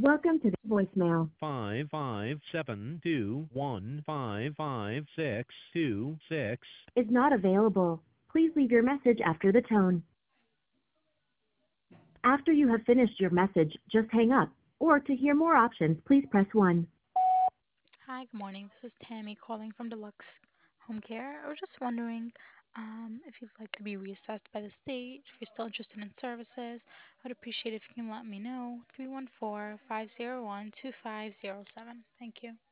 Welcome to the voicemail. 55721555626 Is not available. Please leave your message after the tone. After you have finished your message, just hang up. Or to hear more options, please press 1. Hi, good morning. This is Tammy calling from Deluxe Home Care. I was just wondering if you'd like to be reassessed by the state, if you're still interested in services. I'd appreciate if you can let me know. 314-501-2507. Thank you.